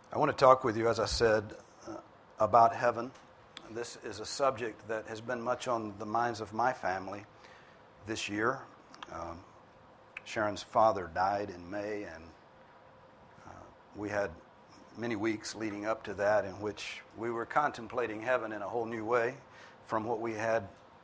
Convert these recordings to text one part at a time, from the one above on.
I want to talk with you, as I said, about heaven. This is a subject that has been much on the minds of my family this year. Sharon's father died in May, and we had many weeks leading up to that in which we were contemplating heaven in a whole new way from what we had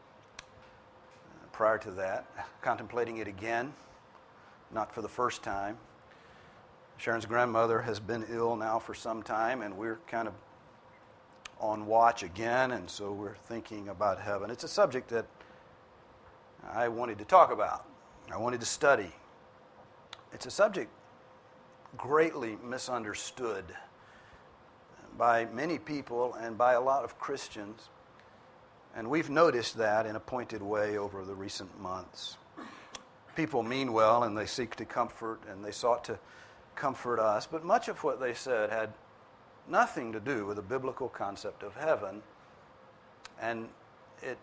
prior to that, contemplating it again, not for the first time. Sharon's grandmother has been ill now for some time, and we're kind of on watch again, and so we're thinking about heaven. It's a subject that I wanted to talk about. I wanted to study. It's a subject greatly misunderstood by many people and by a lot of Christians, and we've noticed that in a pointed way over the recent months. People mean well, and they seek to comfort, and they sought to comfort us, but much of what they said had nothing to do with the biblical concept of heaven, and it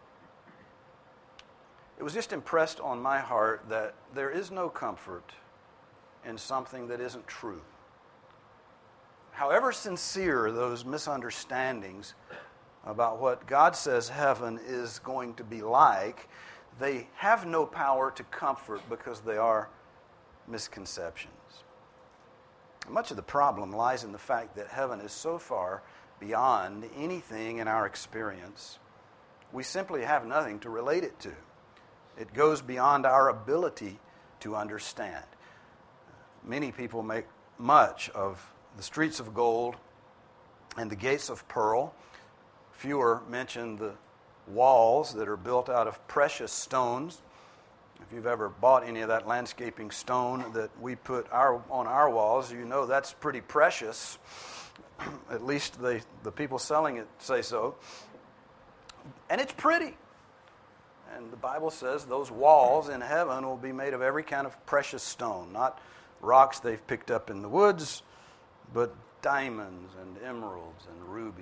was just impressed on my heart that there is no comfort in something that isn't true. However sincere those misunderstandings about what God says heaven is going to be like, they have no power to comfort because they are misconceptions. Much of the problem lies in the fact that heaven is so far beyond anything in our experience, we simply have nothing to relate it to. It goes beyond our ability to understand. Many people make much of the streets of gold and the gates of pearl. Fewer mention the walls that are built out of precious stones. If you've ever bought any of that landscaping stone that we put on our walls, you know that's pretty precious. At least the people selling it say so. And it's pretty. And the Bible says those walls in heaven will be made of every kind of precious stone, not rocks they've picked up in the woods, but diamonds and emeralds and rubies.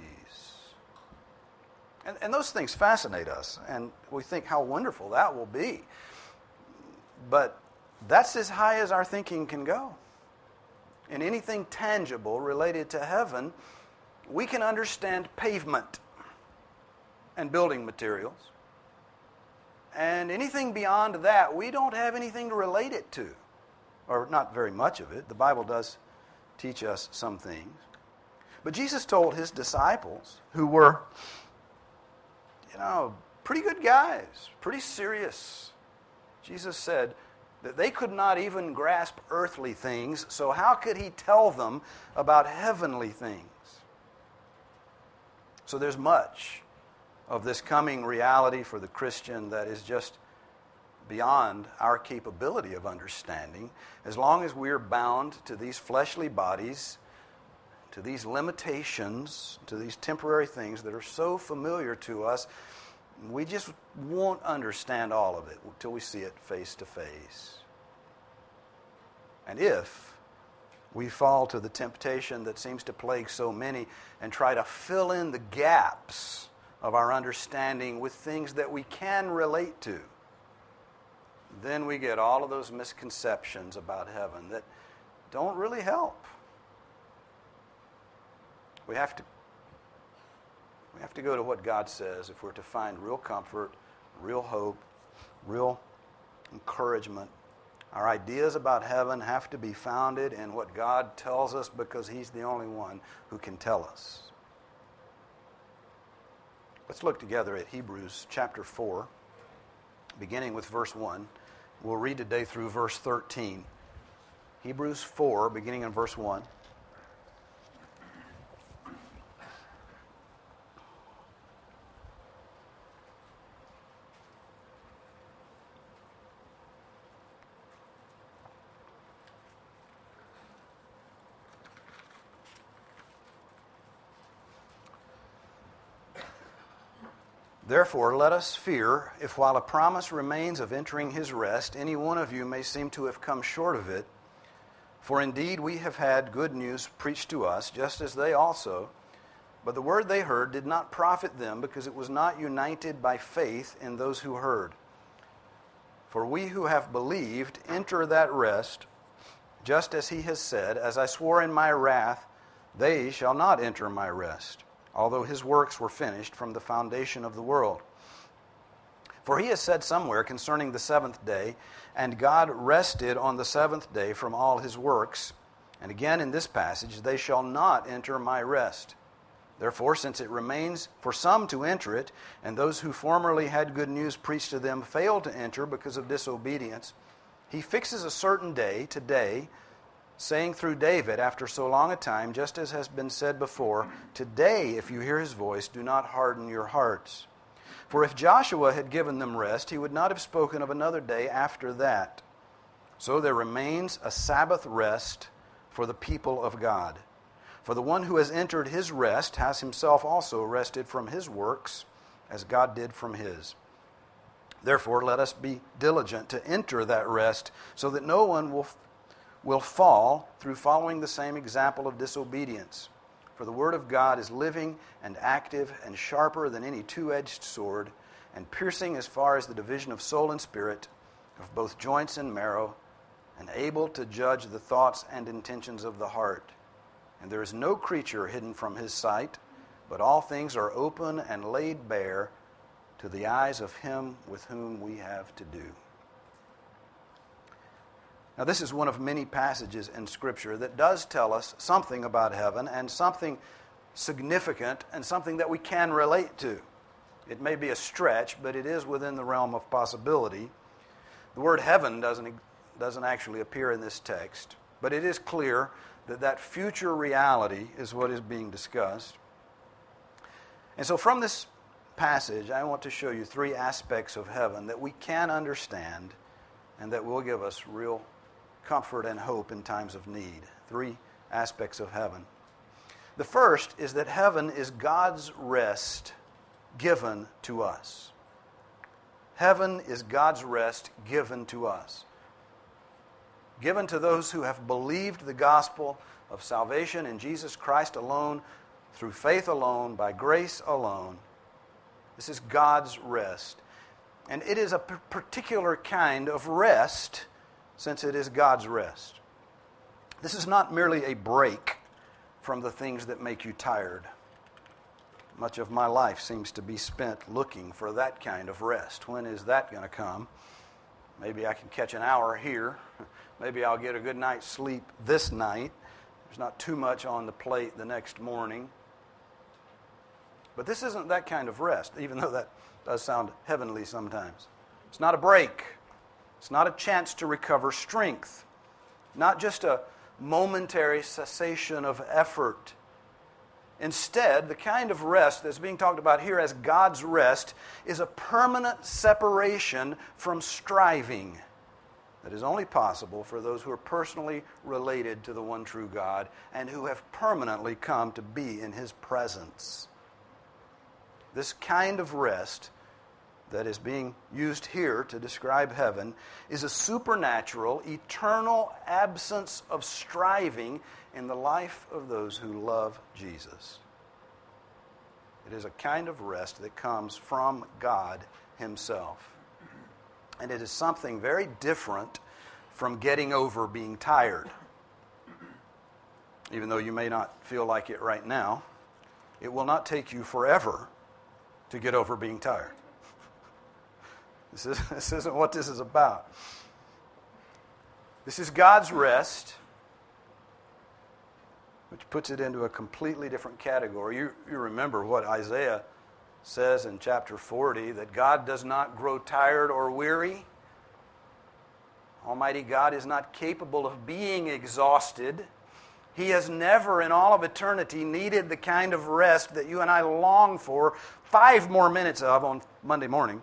And those things fascinate us, and we think how wonderful that will be. But that's as high as our thinking can go. In anything tangible related to heaven, we can understand pavement and building materials. And anything beyond that, we don't have anything to relate it to. Or not very much of it. The Bible does teach us some things. But Jesus told his disciples, who were, pretty good guys, pretty serious. Jesus said that they could not even grasp earthly things, so how could he tell them about heavenly things? So there's much of this coming reality for the Christian that is just beyond our capability of understanding, as long as we're bound to these fleshly bodies, to these limitations, to these temporary things that are so familiar to us. We just won't understand all of it until we see it face to face. And if we fall to the temptation that seems to plague so many and try to fill in the gaps of our understanding with things that we can relate to, then we get all of those misconceptions about heaven that don't really help. We have to go to what God says if we're to find real comfort, real hope, real encouragement. Our ideas about heaven have to be founded in what God tells us because he's the only one who can tell us. Let's look together at Hebrews chapter 4, beginning with verse 1. We'll read today through verse 13. Hebrews 4, beginning in verse 1. Therefore, let us fear, if while a promise remains of entering his rest, any one of you may seem to have come short of it. For indeed we have had good news preached to us, just as they also. But the word they heard did not profit them, because it was not united by faith in those who heard. For we who have believed enter that rest, just as he has said, as I swore in my wrath, They shall not enter my rest, although his works were finished from the foundation of the world. For he has said somewhere concerning the seventh day, and God rested on the seventh day from all his works. And again in this passage, they shall not enter my rest. Therefore, since it remains for some to enter it, and those who formerly had good news preached to them failed to enter because of disobedience, he fixes a certain day, today, saying through David after so long a time, just as has been said before, today, if you hear his voice, do not harden your hearts. For if Joshua had given them rest, he would not have spoken of another day after that. So there remains a Sabbath rest for the people of God. For the one who has entered his rest has himself also rested from his works, as God did from his. Therefore, let us be diligent to enter that rest, so that no one will fall through following the same example of disobedience. For the word of God is living and active and sharper than any two-edged sword, and piercing as far as the division of soul and spirit, of both joints and marrow, and able to judge the thoughts and intentions of the heart. And there is no creature hidden from his sight, but all things are open and laid bare to the eyes of him with whom we have to do. Now, this is one of many passages in Scripture that does tell us something about heaven, and something significant, and something that we can relate to. It may be a stretch, but it is within the realm of possibility. The word heaven doesn't actually appear in this text, but it is clear that future reality is what is being discussed. And so from this passage, I want to show you three aspects of heaven that we can understand and that will give us real comfort and hope in times of need. Three aspects of heaven. The first is that heaven is God's rest given to us. Heaven is God's rest given to us. Given to those who have believed the gospel of salvation in Jesus Christ alone, through faith alone, by grace alone. This is God's rest. And it is a particular kind of rest, since it is God's rest. This is not merely a break from the things that make you tired. Much of my life seems to be spent looking for that kind of rest. When is that going to come? Maybe I can catch an hour here. Maybe I'll get a good night's sleep this night. There's not too much on the plate the next morning. But this isn't that kind of rest, even though that does sound heavenly sometimes. It's not a break. It's not a chance to recover strength. Not just a momentary cessation of effort. Instead, the kind of rest that's being talked about here as God's rest is a permanent separation from striving that is only possible for those who are personally related to the one true God and who have permanently come to be in His presence. This kind of rest that is being used here to describe heaven is a supernatural, eternal absence of striving in the life of those who love Jesus. It is a kind of rest that comes from God Himself. And it is something very different from getting over being tired. Even though you may not feel like it right now, it will not take you forever to get over being tired. This isn't what this is about. This is God's rest, which puts it into a completely different category. You remember what Isaiah says in chapter 40, that God does not grow tired or weary. Almighty God is not capable of being exhausted. He has never in all of eternity needed the kind of rest that you and I long for 5 more minutes of on Monday morning.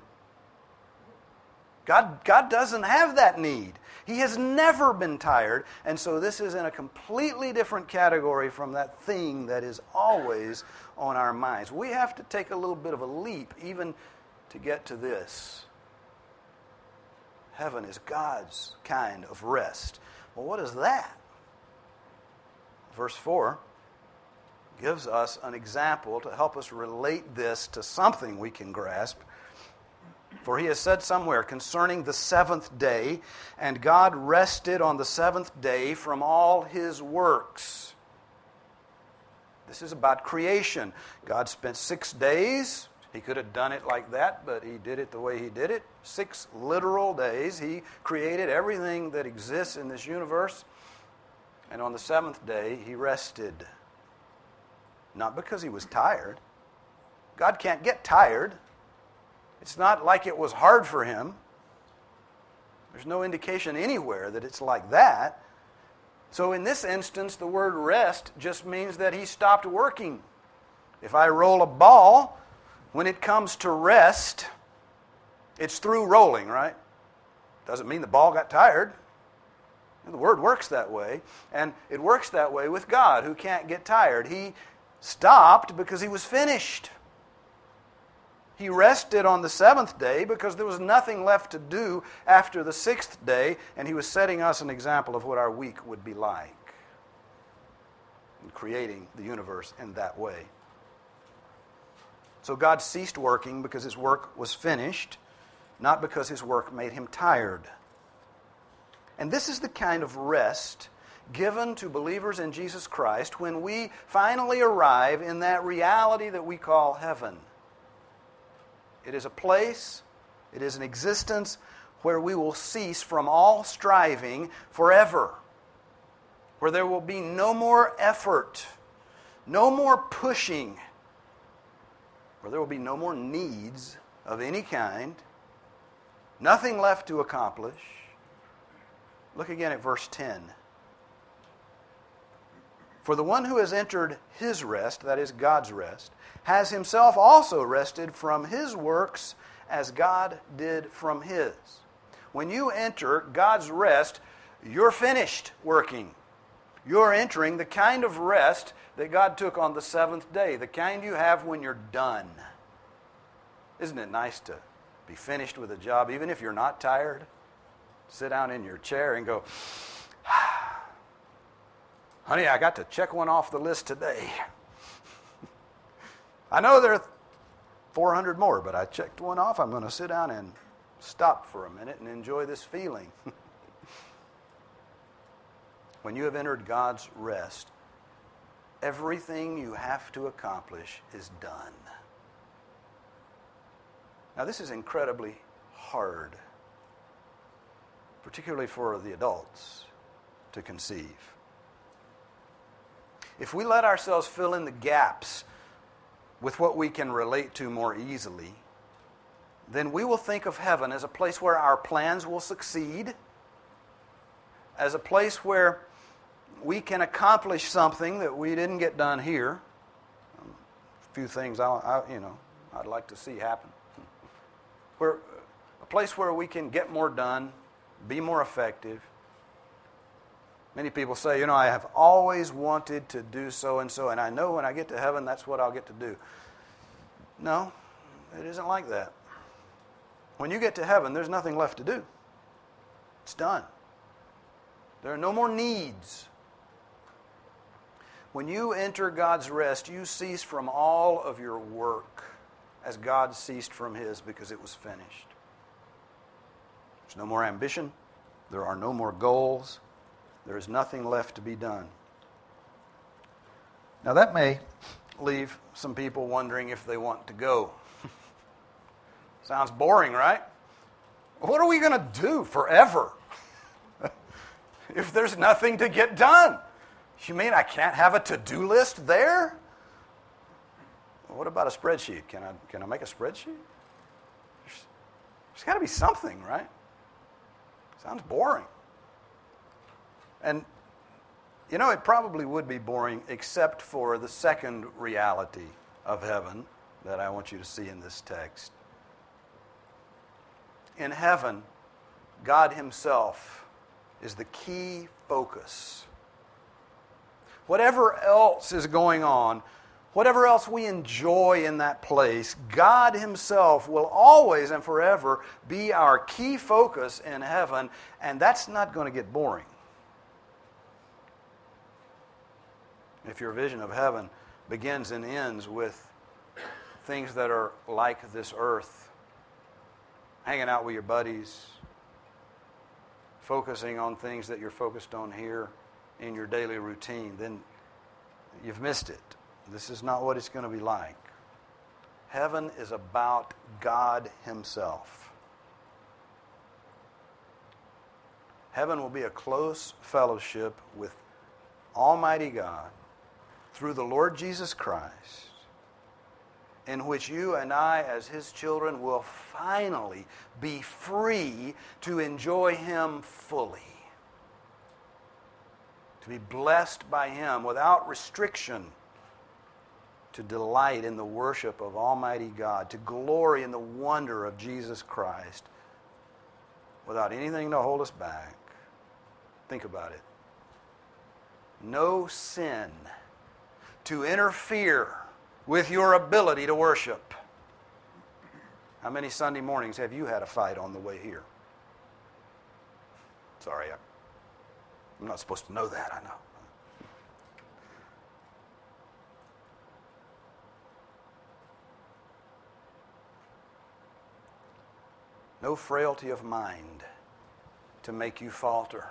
God doesn't have that need. He has never been tired, and so this is in a completely different category from that thing that is always on our minds. We have to take a little bit of a leap even to get to this. Heaven is God's kind of rest. Well, what is that? Verse 4 gives us an example to help us relate this to something we can grasp. For he has said somewhere concerning the seventh day, and God rested on the seventh day from all His works. This is about creation. God spent 6 days. He could have done it like that, but He did it the way He did it. 6 literal days. He created everything that exists in this universe. And on the 7th day, He rested. Not because He was tired. God can't get tired. It's not like it was hard for Him. There's no indication anywhere that it's like that. So in this instance, the word rest just means that He stopped working. If I roll a ball, when it comes to rest, it's through rolling, right? Doesn't mean the ball got tired. The word works that way, and it works that way with God, who can't get tired. He stopped because He was finished. He rested on the 7th day because there was nothing left to do after the 6th day, and He was setting us an example of what our week would be like in creating the universe in that way. So God ceased working because His work was finished, not because His work made Him tired. And this is the kind of rest given to believers in Jesus Christ when we finally arrive in that reality that we call heaven. It is a place, it is an existence where we will cease from all striving forever. Where there will be no more effort, no more pushing, where there will be no more needs of any kind, nothing left to accomplish. Look again at verse 10. For the one who has entered His rest, that is God's rest, has himself also rested from his works as God did from His. When you enter God's rest, you're finished working. You're entering the kind of rest that God took on the 7th day, the kind you have when you're done. Isn't it nice to be finished with a job, even if you're not tired? Sit down in your chair and go, honey, I got to check one off the list today. I know there are 400 more, but I checked one off. I'm going to sit down and stop for a minute and enjoy this feeling. When you have entered God's rest, everything you have to accomplish is done. Now, this is incredibly hard, particularly for the adults, to conceive. If we let ourselves fill in the gaps with what we can relate to more easily, then we will think of heaven as a place where our plans will succeed, as a place where we can accomplish something that we didn't get done here. A few things I'd like to see happen. Where a place where we can get more done, be more effective. Many people say, I have always wanted to do so and so, and I know when I get to heaven, that's what I'll get to do. No, it isn't like that. When you get to heaven, there's nothing left to do. It's done. There are no more needs. When you enter God's rest, you cease from all of your work as God ceased from His because it was finished. There's no more ambition. There are no more goals. There is nothing left to be done. Now that may leave some people wondering if they want to go. Sounds boring, right? What are we going to do forever if there's nothing to get done? You mean I can't have a to-do list there? Well, what about a spreadsheet? Can I make a spreadsheet? There's got to be something, right? Sounds boring. And, it probably would be boring except for the second reality of heaven that I want you to see in this text. In heaven, God Himself is the key focus. Whatever else is going on, whatever else we enjoy in that place, God Himself will always and forever be our key focus in heaven, and that's not going to get boring. If your vision of heaven begins and ends with things that are like this earth, hanging out with your buddies, focusing on things that you're focused on here in your daily routine, then you've missed it. This is not what it's going to be like. Heaven is about God Himself. Heaven will be a close fellowship with Almighty God through the Lord Jesus Christ, in which you and I, as His children, will finally be free to enjoy Him fully, to be blessed by Him without restriction, to delight in the worship of Almighty God, to glory in the wonder of Jesus Christ without anything to hold us back. Think about it. No sin to interfere with your ability to worship. How many Sunday mornings have you had a fight on the way here? Sorry, I'm not supposed to know that, I know. No frailty of mind to make you falter.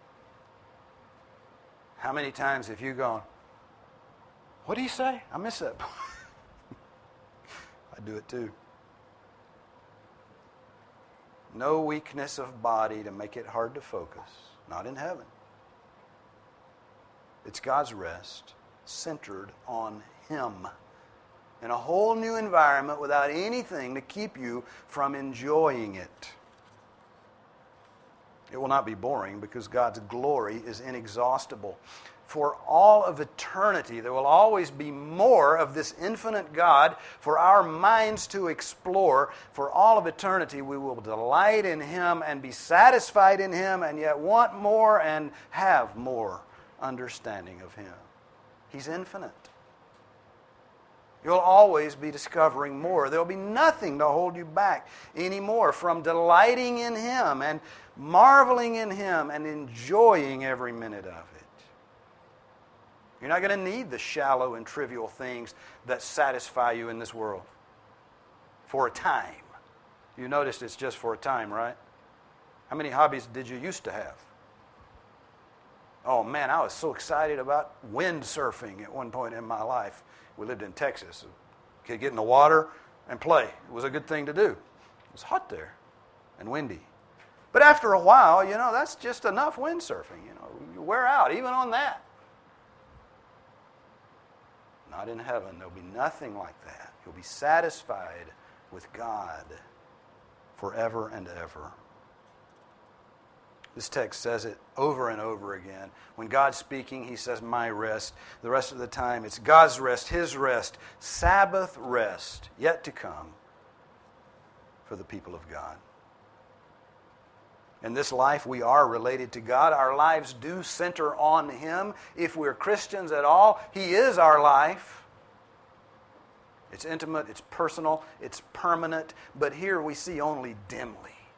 How many times have you gone, what do you say? I missed that part. I do it too. No weakness of body to make it hard to focus. Not in heaven. It's God's rest centered on Him in a whole new environment without anything to keep you from enjoying it. It will not be boring because God's glory is inexhaustible. For all of eternity, there will always be more of this infinite God for our minds to explore. For all of eternity, we will delight in Him and be satisfied in Him and yet want more and have more understanding of Him. He's infinite. You'll always be discovering more. There'll be nothing to hold you back anymore from delighting in Him and marveling in Him and enjoying every minute of it. You're not going to need the shallow and trivial things that satisfy you in this world for a time. You noticed it's just for a time, right? How many hobbies did you used to have? Oh man, I was so excited about windsurfing at one point in my life. We lived in Texas. Could get in the water and play. It was a good thing to do. It was hot there and windy. But after a while, that's just enough windsurfing. You wear out even on that. Not in heaven. There'll be nothing like that. You'll be satisfied with God forever and ever. This text says it over and over again. When God's speaking, He says, my rest. The rest of the time, it's God's rest, His rest, Sabbath rest, yet to come for the people of God. In this life, we are related to God. Our lives do center on Him. If we're Christians at all, He is our life. It's intimate, it's personal, it's permanent, but here we see only dimly.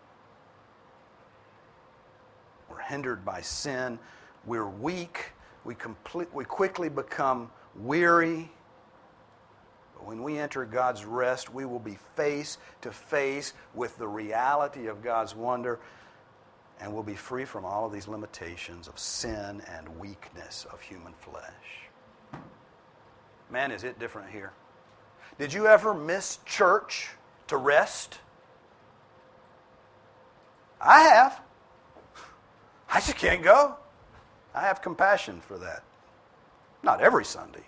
We're hindered by sin. We're weak. We quickly become weary. But when we enter God's rest, we will be face to face with the reality of God's wonder, and we'll be free from all of these limitations of sin and weakness of human flesh. Man, is it different here. Did you ever miss church to rest? I have. I just can't go. I have compassion for that. Not every Sunday.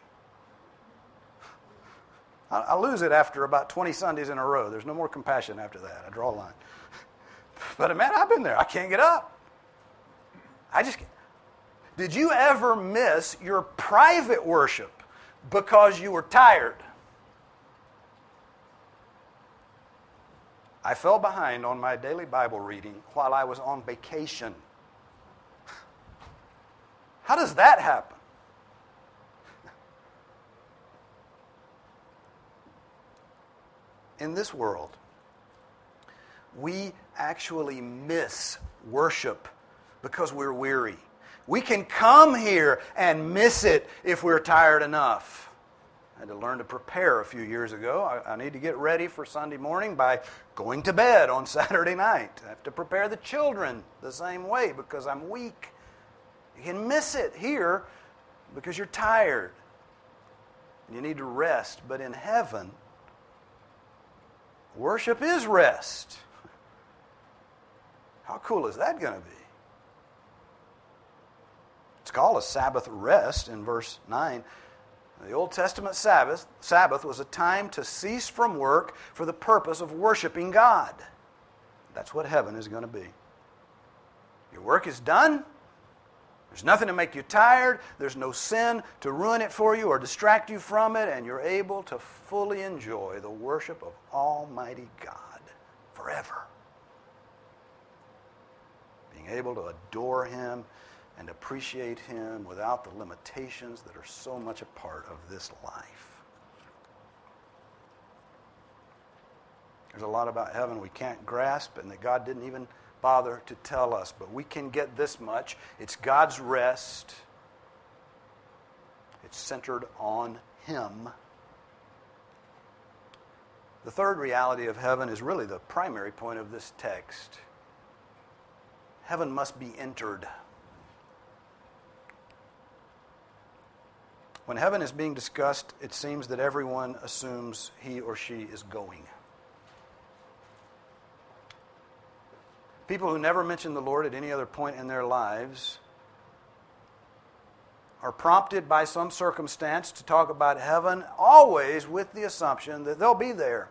I lose it after about 20 Sundays in a row. There's no more compassion after that. I draw a line. But man, I've been there. I can't get up. I just can't. Did you ever miss your private worship because you were tired? I fell behind on my daily Bible reading while I was on vacation. How does that happen? In this world, we actually miss worship because we're weary. We can come here and miss it if we're tired enough. I had to learn to prepare a few years ago. I need to get ready for Sunday morning by going to bed on Saturday night. I have to prepare the children the same way because I'm weak. You can miss it here because you're tired. and you need to rest. But in heaven, worship is rest. How cool is that going to be? It's called a Sabbath rest in verse 9. The Old Testament Sabbath was a time to cease from work for the purpose of worshiping God. That's what heaven is going to be. Your work is done. There's nothing to make you tired. There's no sin to ruin it for you or distract you from it, and you're able to fully enjoy the worship of Almighty God forever. Being able to adore Him and appreciate Him without the limitations that are so much a part of this life. There's a lot about heaven we can't grasp and that God didn't even bother to tell us, but we can get this much. It's God's rest. It's centered on Him. The third reality of heaven is really the primary point of this text. Heaven must be entered. When heaven is being discussed, it seems that everyone assumes he or she is going. People who never mention the Lord at any other point in their lives are prompted by some circumstance to talk about heaven, always with the assumption that they'll be there.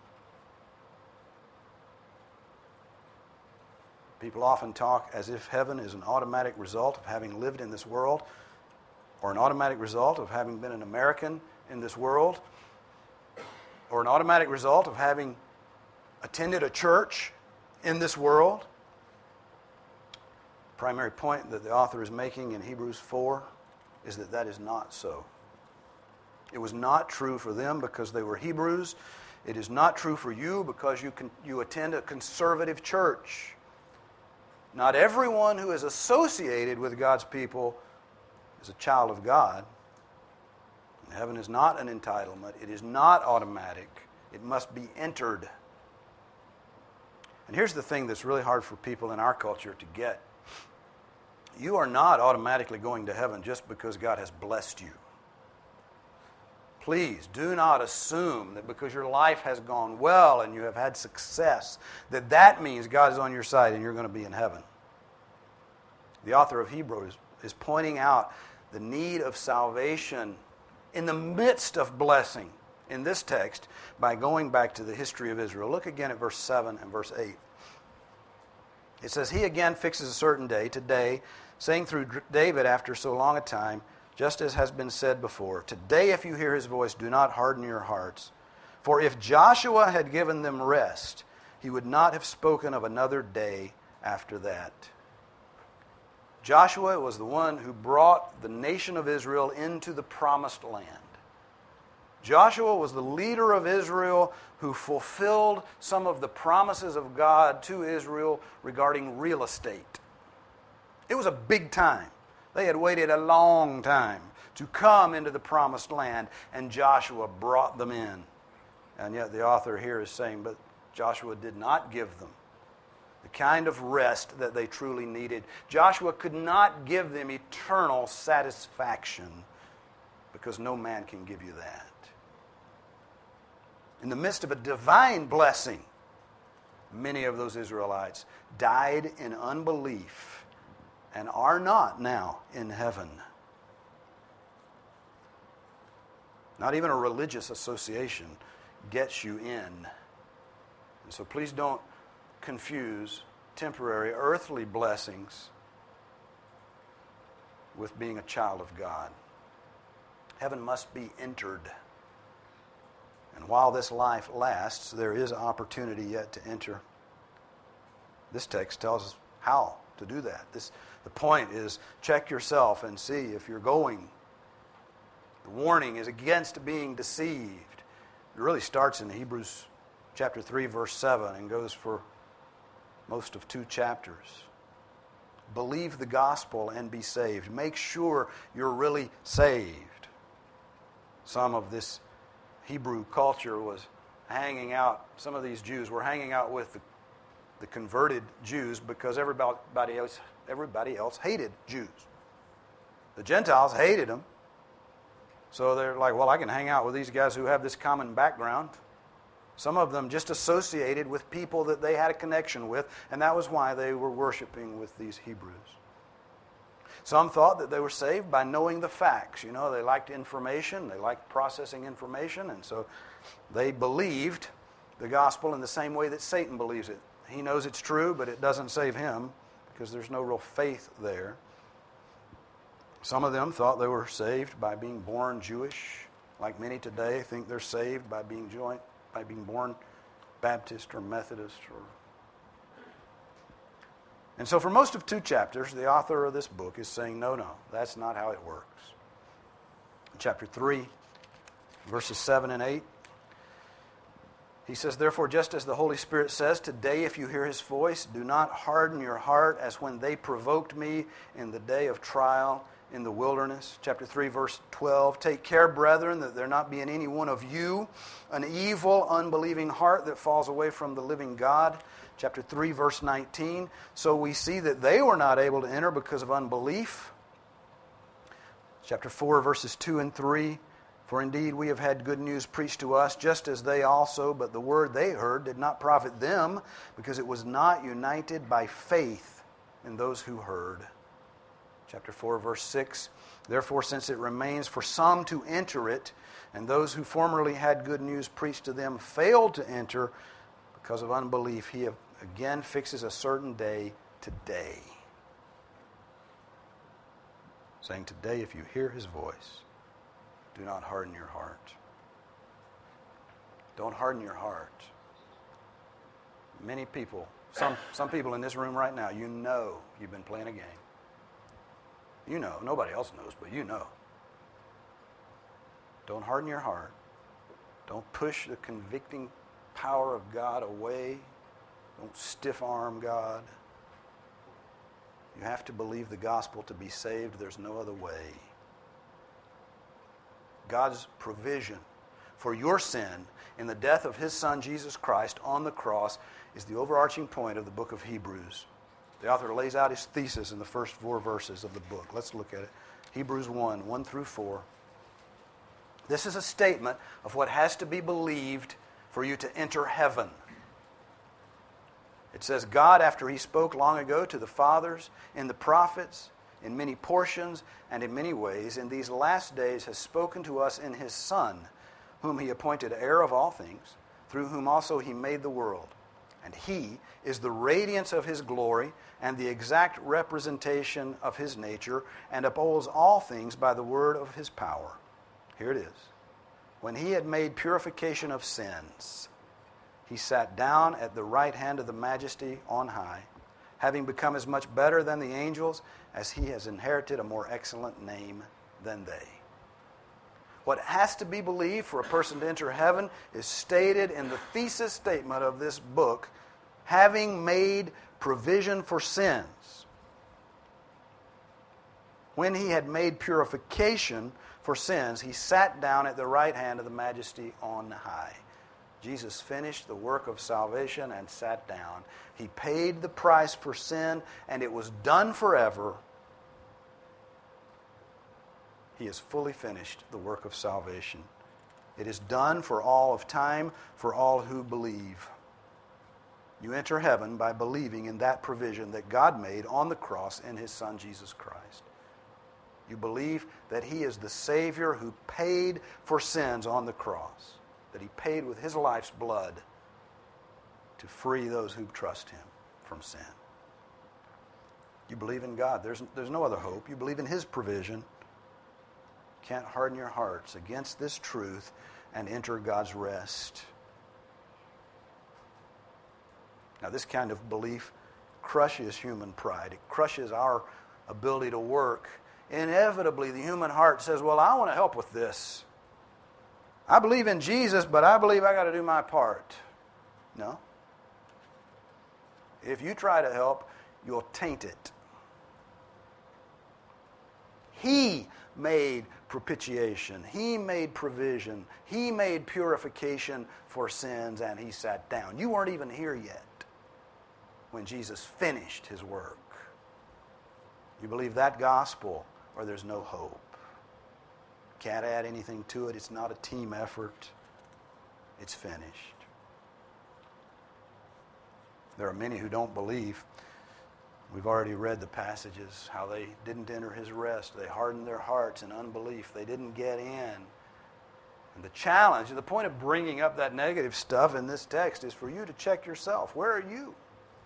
People often talk as if heaven is an automatic result of having lived in this world, or an automatic result of having been an American in this world, or an automatic result of having attended a church in this world. Primary point that the author is making in Hebrews 4 is that that is not so. It was not true for them because they were Hebrews. It is not true for you because you attend a conservative church. Not everyone who is associated with God's people is a child of God. Heaven is not an entitlement. It is not automatic. It must be entered. And here's the thing that's really hard for people in our culture to get. You are not automatically going to heaven just because God has blessed you. Please do not assume that because your life has gone well and you have had success, that means God is on your side and you're going to be in heaven. The author of Hebrews is pointing out the need of salvation in the midst of blessing in this text by going back to the history of Israel. Look again at verse 7 and verse 8. It says, He again fixes a certain day, today, saying through David after so long a time, just as has been said before, Today if you hear His voice, do not harden your hearts. For if Joshua had given them rest, he would not have spoken of another day after that. Joshua was the one who brought the nation of Israel into the promised land. Joshua was the leader of Israel who fulfilled some of the promises of God to Israel regarding real estate. It was a big time. They had waited a long time to come into the promised land, and Joshua brought them in. And yet the author here is saying, but Joshua did not give them the kind of rest that they truly needed. Joshua could not give them eternal satisfaction because no man can give you that. In the midst of a divine blessing, many of those Israelites died in unbelief and are not now in heaven. Not even a religious association gets you in. And so please don't confuse temporary earthly blessings with being a child of God. Heaven must be entered. And while this life lasts, there is opportunity yet to enter. This text tells us how to do that. The point is, check yourself and see if you're going. The warning is against being deceived. It really starts in Hebrews chapter 3, verse 7, and goes for most of 2 chapters. Believe the gospel and be saved. Make sure you're really saved. Some of this Hebrew culture was hanging out, some of these Jews were hanging out with the converted Jews because everybody else hated Jews. The Gentiles hated them. So they're like, well, I can hang out with these guys who have this common background. Some of them just associated with people that they had a connection with, and that was why they were worshiping with these Hebrews. Some thought that they were saved by knowing the facts. You know, they liked information, they liked processing information, and so they believed the gospel in the same way that Satan believes it. He knows it's true, but it doesn't save him because there's no real faith there. Some of them thought they were saved by being born Jewish, like many today think they're saved by being born Baptist or Methodist. And so for most of 2 chapters, the author of this book is saying, no, that's not how it works. Chapter 3, verses 7 and 8, he says, therefore, just as the Holy Spirit says, today if you hear his voice, do not harden your heart as when they provoked me in the day of trial in the wilderness. Chapter 3, verse 12, take care, brethren, that there not be in any one of you an evil, unbelieving heart that falls away from the living God. Chapter 3, verse 19, so we see that they were not able to enter because of unbelief. Chapter 4, verses 2 and 3, for indeed we have had good news preached to us, just as they also, but the word they heard did not profit them, because it was not united by faith in those who heard. Chapter 4, verse 6, therefore, since it remains for some to enter it, and those who formerly had good news preached to them failed to enter because of unbelief, he again fixes a certain day, today. Saying, today, if you hear his voice, do not harden your heart. Don't harden your heart. Many people, some people in this room right now, you know you've been playing a game. You know, nobody else knows, but you know. Don't harden your heart. Don't push the convicting power of God away. Don't stiff-arm God. You have to believe the gospel to be saved. There's no other way. God's provision for your sin in the death of his Son, Jesus Christ, on the cross is the overarching point of the book of Hebrews. The author lays out his thesis in the first 4 verses of the book. Let's look at it. Hebrews 1 through 4. This is a statement of what has to be believed for you to enter heaven. It says, God, after he spoke long ago to the fathers in the prophets, in many portions and in many ways, in these last days has spoken to us in his Son, whom he appointed heir of all things, through whom also he made the world. And he is the radiance of his glory and the exact representation of his nature, and upholds all things by the word of his power. Here it is. When he had made purification of sins, he sat down at the right hand of the majesty on high, having become as much better than the angels as he has inherited a more excellent name than they. What has to be believed for a person to enter heaven is stated in the thesis statement of this book, having made provision for sins. When he had made purification for sins, he sat down at the right hand of the majesty on high. Jesus finished the work of salvation and sat down. He paid the price for sin, and it was done forever. He has fully finished the work of salvation. It is done for all of time, for all who believe. You enter heaven by believing in that provision that God made on the cross in his Son, Jesus Christ. You believe that he is the Savior who paid for sins on the cross, that he paid with his life's blood to free those who trust him from sin. You believe in God. There's no other hope. You believe in his provision. Can't harden your hearts against this truth and enter God's rest. Now, this kind of belief crushes human pride. It crushes our ability to work. Inevitably, the human heart says, well, I want to help with this. I believe in Jesus, but I believe I got to do my part. No. If you try to help, you'll taint it. He made propitiation. He made provision. He made purification for sins, and he sat down. You weren't even here yet when Jesus finished his work. You believe that gospel, or there's no hope. can't add anything to it. It's not a team effort. It's finished. There are many who don't believe. We've already read the passages, how they didn't enter his rest. They hardened their hearts in unbelief. They didn't get in. And the challenge, the point of bringing up that negative stuff in this text is for you to check yourself. Where are you?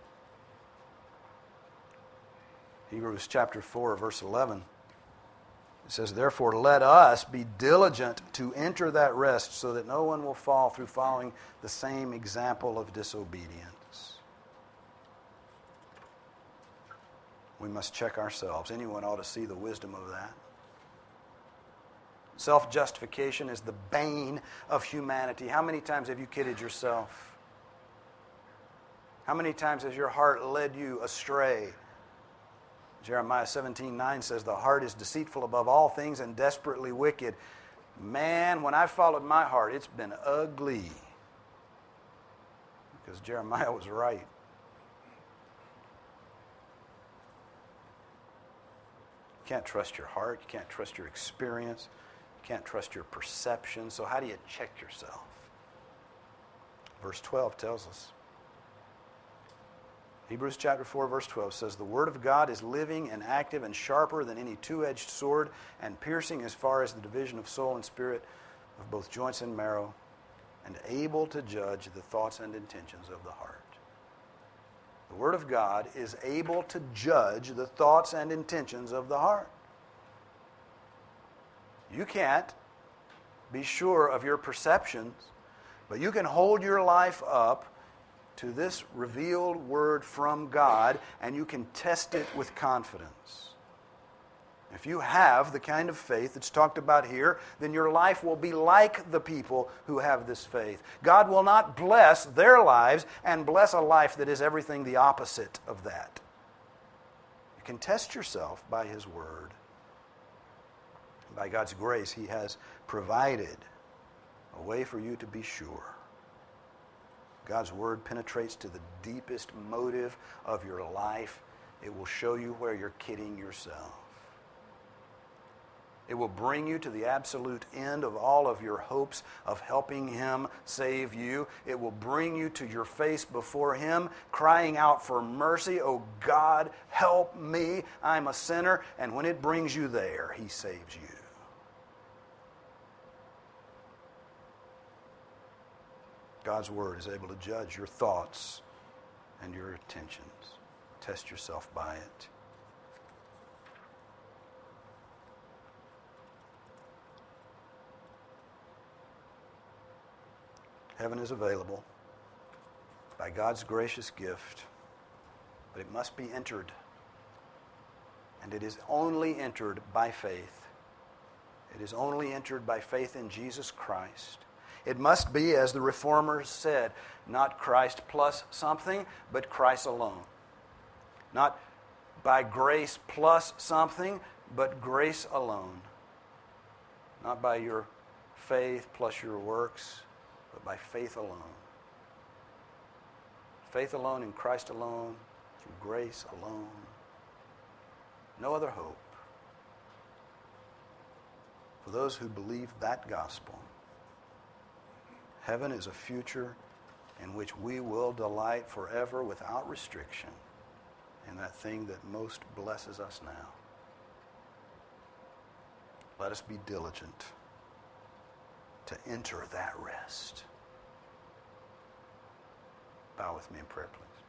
Hebrews chapter 4, verse 11. It says, "Therefore let us be diligent to enter that rest, so that no one will fall through following the same example of disobedience." We must check ourselves. Anyone ought to see the wisdom of that. Self-justification is the bane of humanity. How many times have you kidded yourself? How many times has your heart led you astray? Jeremiah 17:9 says, "The heart is deceitful above all things and desperately wicked." Man, when I followed my heart, it's been ugly. Because Jeremiah was right. You can't trust your heart. You can't trust your experience. You can't trust your perception. So how do you check yourself? Verse 12 tells us. Hebrews chapter 4, verse 12 says, "The word of God is living and active and sharper than any two-edged sword, and piercing as far as the division of soul and spirit, of both joints and marrow, and able to judge the thoughts and intentions of the heart." The word of God is able to judge the thoughts and intentions of the heart. You can't be sure of your perceptions, but you can hold your life up to this revealed word from God, and you can test it with confidence. If you have the kind of faith that's talked about here, then your life will be like the people who have this faith. God will not bless their lives and bless a life that is everything the opposite of that. You can test yourself by His word. By God's grace, He has provided a way for you to be sure. God's word penetrates to the deepest motive of your life. It will show you where you're kidding yourself. It will bring you to the absolute end of all of your hopes of helping Him save you. It will bring you to your face before Him, crying out for mercy. "Oh God, help me. I'm a sinner." And when it brings you there, He saves you. God's word is able to judge your thoughts and your intentions. Test yourself by it. Heaven is available by God's gracious gift, but it must be entered. And it is only entered by faith. It is only entered by faith in Jesus Christ. It must be, as the Reformers said, not Christ plus something, but Christ alone. Not by grace plus something, but grace alone. Not by your faith plus your works, but by faith alone. Faith alone in Christ alone, through grace alone. No other hope. For those who believe that gospel, heaven is a future in which we will delight forever without restriction in that thing that most blesses us now. Let us be diligent to enter that rest. Bow with me in prayer, please.